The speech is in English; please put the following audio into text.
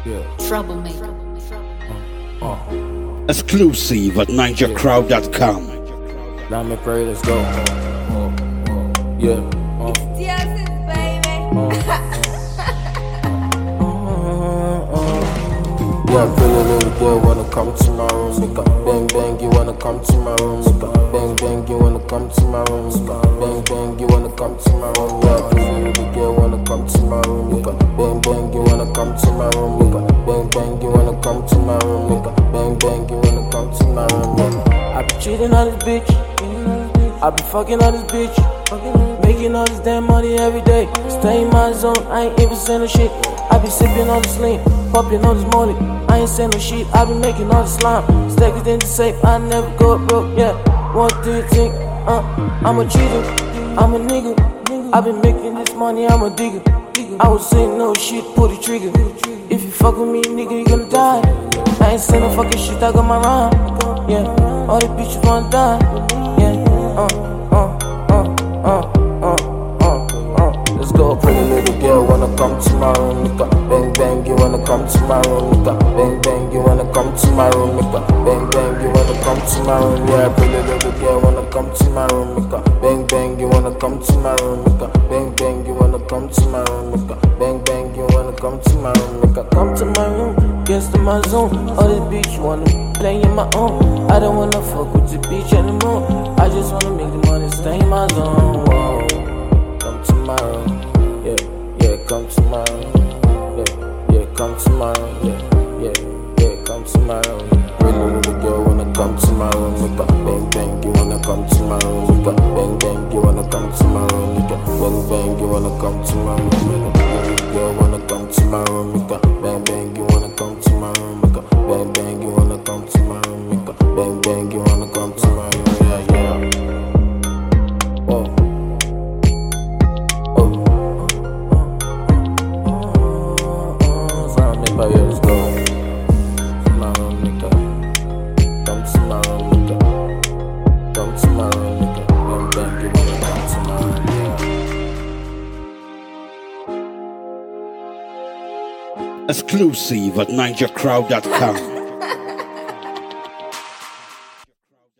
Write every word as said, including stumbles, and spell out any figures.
Yeah. Troublemaker. Uh, uh. Exclusive at ninja crowd dot com. Now me pray, let's go. Uh, uh, uh. Yeah. Uh. Yes, baby. Uh. Yeah, pretty little girl wanna come to my room, nigga. Bang bang, you wanna come to my room, nigga. Bang bang, you wanna come to my room, nigga. Bang bang, you wanna come to my room, yeah. Pretty little girl wanna come to my room, nigga. Bang bang, you wanna come to my room, nigga. Bang bang, you wanna come to my room, nigga. Bang bang, you wanna come to my room, nigga. I be cheating on this bitch, I be fucking on this bitch, making all this damn money every day. Stay in my zone, I ain't even saying no shit. I be sipping on this lean, popping on this molly. I ain't saying no shit, I be making all the slime. Stack it in the safe, I never go broke, yeah. What do you think? Uh, I'm a cheater, I'm a nigga. I been making this money, I'm a digger. I was saying no shit, pull the trigger. If you fuck with me, nigga, you gonna die. I ain't saying no fucking shit, I got my rhyme. Yeah, all the bitches wanna die. Yeah, uh, uh, uh, uh, uh, uh, uh. Let's go, pretty little girl, wanna come to my room, nigga. Bang bang, you wanna come to my room, nigga. Bang bang, you wanna come to my room, nigga. Bang bang, you wanna come to my room, yeah. Pretty little girl wanna come to my room, nigga. Bang bang, you wanna come to my room, nigga. Bang bang, you wanna come to my room, nigga. Bang bang, you wanna come to my room, nigga. Come to my room, guess to my zone. All this bitch wanna play in my own. I don't wanna fuck with the bitch anymore. I just wanna make the money, stay in my zone. Whoa. Come to my room, yeah, yeah, come to my room. Come to my room, yeah, yeah, yeah, come to my room. Really little girl wanna come to my room, nigga. Bang bang, you wanna come to my room, nigga. Bang bang, you wanna come to my room, nigga. Bang bang, you wanna come to my room, nigga. Little girl wanna come to my room, nigga. Bang bang, you wanna come to my room, nigga. Bang bang, you wanna come to my room, nigga. Bang bang, you wanna come to my room, yeah, yeah. Oh. Let's go. My room, nigga. Come to my room, nigga. Come to my room, nigga. Bang bang, you wanna come to my room, yeah. Exclusive at ninja crowd dot com.